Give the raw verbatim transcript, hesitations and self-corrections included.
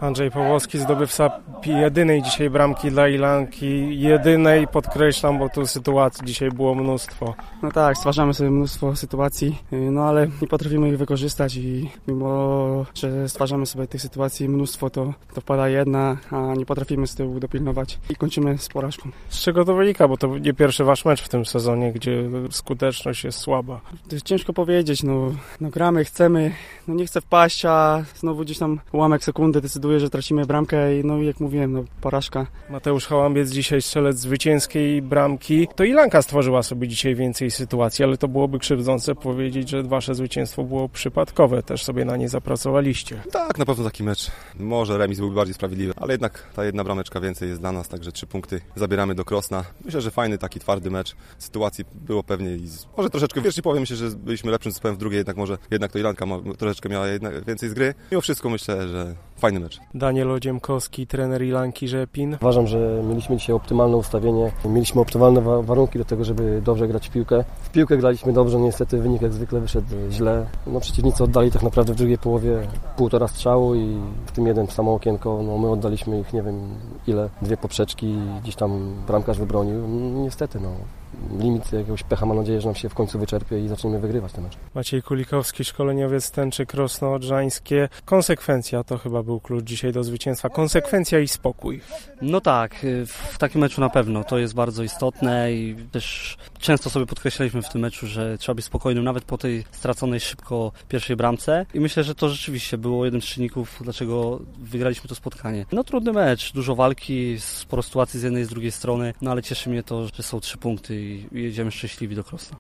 Andrzej Pawłowski, zdobywca jedynej dzisiaj bramki dla Ilanki, jedynej, podkreślam, bo tu sytuacji dzisiaj było mnóstwo. No tak, stwarzamy sobie mnóstwo sytuacji, no ale nie potrafimy ich wykorzystać i mimo, że stwarzamy sobie tych sytuacji mnóstwo, to, to wpada jedna, a nie potrafimy z tyłu dopilnować i kończymy z porażką. Z czego to wynika? Bo to nie pierwszy wasz mecz w tym sezonie, gdzie skuteczność jest słaba. To jest ciężko powiedzieć, no, no gramy, chcemy, no nie chcę wpaść, a znowu gdzieś tam ułamek sekundy decyduje, że tracimy bramkę i no jak mówiłem, no porażka. Mateusz Hałambiec dzisiaj strzelec zwycięskiej bramki. To Ilanka stworzyła sobie dzisiaj więcej sytuacji, ale to byłoby krzywdzące powiedzieć, że wasze zwycięstwo było przypadkowe. Też sobie na nie zapracowaliście. Tak, na pewno taki mecz. Może remis byłby bardziej sprawiedliwy, ale jednak ta jedna brameczka więcej jest dla nas, także trzy punkty zabieramy do Krosna. Myślę, że fajny, taki twardy mecz. Sytuacji było pewnie i z... może troszeczkę, wiesz, nie powiem się, że byliśmy lepszym zespołem w drugiej, jednak może jednak to Ilanka ma, troszeczkę miała jednak więcej z gry. Mimo wszystko myślę, że fajny mecz. Daniel Odziemkowski, trener Ilanki Rzepin. Uważam, że mieliśmy dzisiaj optymalne ustawienie, mieliśmy optymalne wa- warunki do tego, żeby dobrze grać w piłkę. W piłkę graliśmy dobrze, niestety wynik jak zwykle wyszedł źle. No, przeciwnicy oddali tak naprawdę w drugiej połowie półtora strzału i w tym jeden w samo okienko, no, my oddaliśmy ich nie wiem ile, dwie poprzeczki i gdzieś tam bramkarz wybronił. No, niestety, no. Limit jakiegoś pecha, mam nadzieję, że nam się w końcu wyczerpie i zaczniemy wygrywać ten mecz. Maciej Kulikowski, szkoleniowiec Tęczy Krosno Odrzańskie. Konsekwencja to chyba był klucz dzisiaj do zwycięstwa. Konsekwencja i spokój. No tak, w takim meczu na pewno to jest bardzo istotne i też często sobie podkreślaliśmy w tym meczu, że trzeba być spokojnym nawet po tej straconej szybko pierwszej bramce i myślę, że to rzeczywiście było jednym z czynników, dlaczego wygraliśmy to spotkanie. No trudny mecz, dużo walki, sporo sytuacji z jednej i z drugiej strony, no ale cieszy mnie to, że są trzy punkty i jedziemy szczęśliwi do Krosna.